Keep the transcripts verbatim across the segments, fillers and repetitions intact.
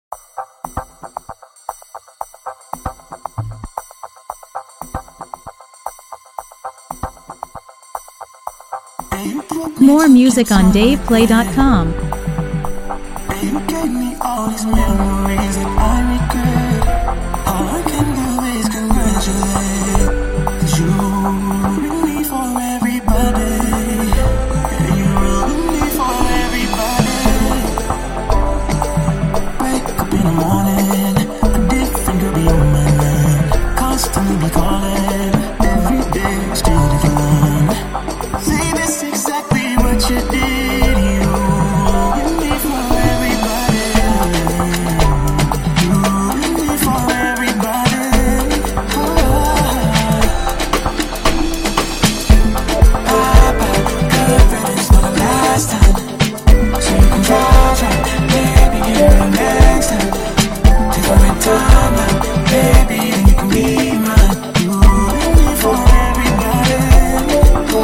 More music on Dave Play dot com. You gave me all these memories that I regret. All I can do is congratulate. 'Cause you ruined me for everybody. You ruined me for everybody. Wake up in the morning, a different girl be on my mind. Constantly be calling, every day still the one. See, this exactly what you did. You ruined me for everybody. You ruined me for everybody. Oh. Bye bye, good riddance for the last time. So you can try, try, maybe get it next time. Take away time now, baby, then you can be mine. You ruined me for everybody. Oh.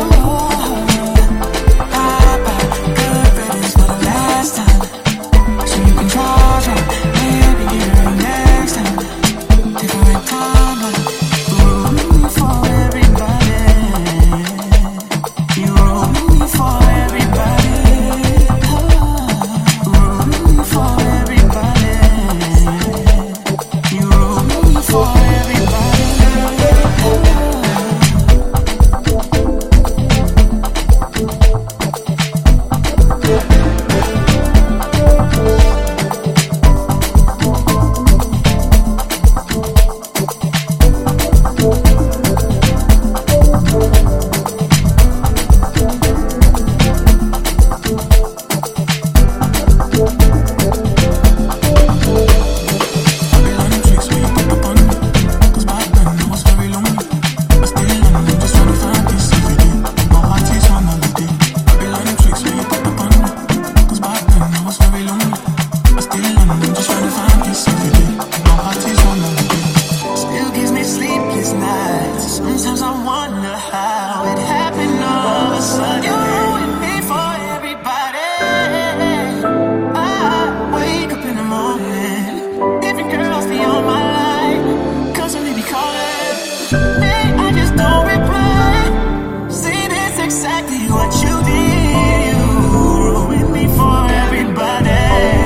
Sometimes I wonder how it happened all of a sudden. You ruined me for everybody. I wake up in the morning, different girls be on my line, constantly be calling me, I just don't reply. See, that's exactly what you did. You ruined me for everybody.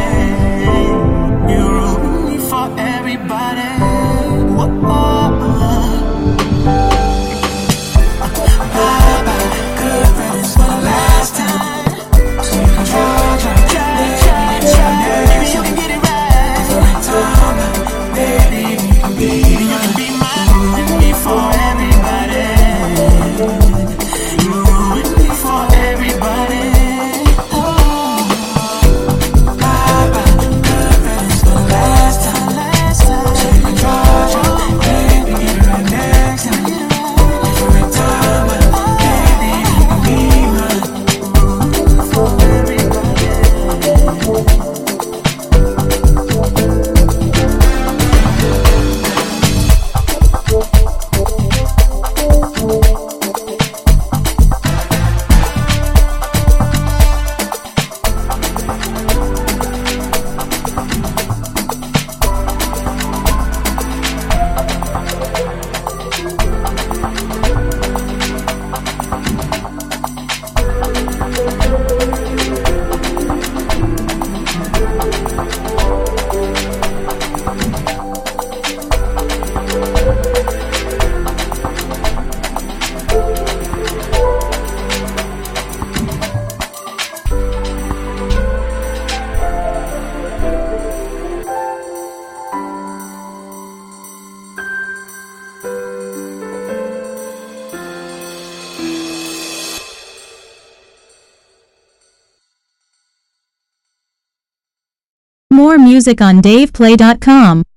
You ruined me for everybody. Whoa. More music on Dave Play dot com.